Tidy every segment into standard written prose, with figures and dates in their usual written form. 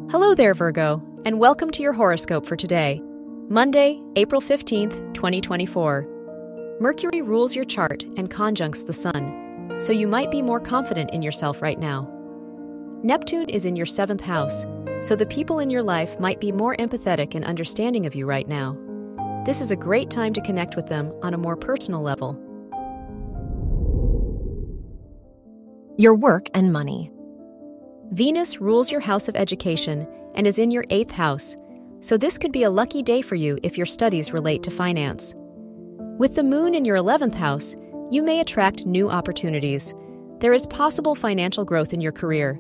Hello there, Virgo, and welcome to your horoscope for today, Monday, April 15th, 2024. Mercury rules your chart and conjuncts the Sun, so you might be more confident in yourself right now. Neptune is in your 7th house, so the people in your life might be more empathetic and understanding of you right now. This is a great time to connect with them on a more personal level. Your work and money. Venus rules your house of education and is in your 8th house, so this could be a lucky day for you if your studies relate to finance. With the moon in your 11th house, you may attract new opportunities. There is possible financial growth in your career.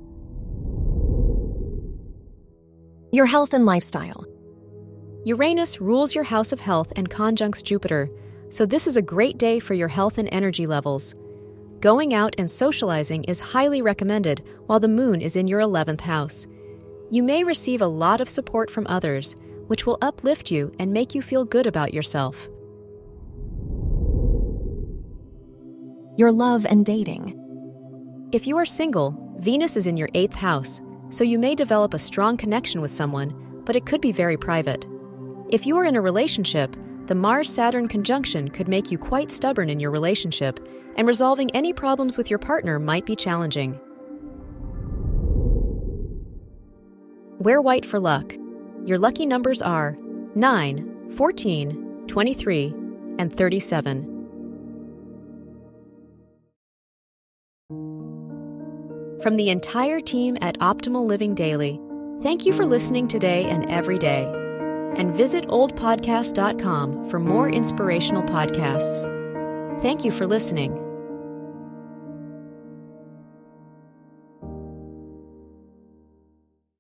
Your health and lifestyle. Uranus rules your house of health and conjuncts Jupiter, so this is a great day for your health and energy levels. Going out and socializing is highly recommended while the moon is in your 11th house. You may receive a lot of support from others, which will uplift you and make you feel good about yourself. Your love and dating. If you are single, Venus is in your 8th house, so you may develop a strong connection with someone, but it could be very private. If you are in a relationship, the Mars-Saturn conjunction could make you quite stubborn in your relationship, and resolving any problems with your partner might be challenging. Wear white for luck. Your lucky numbers are 9, 14, 23, and 37. From the entire team at Optimal Living Daily, thank you for listening today and every day. And visit oldpodcast.com for more inspirational podcasts. Thank you for listening.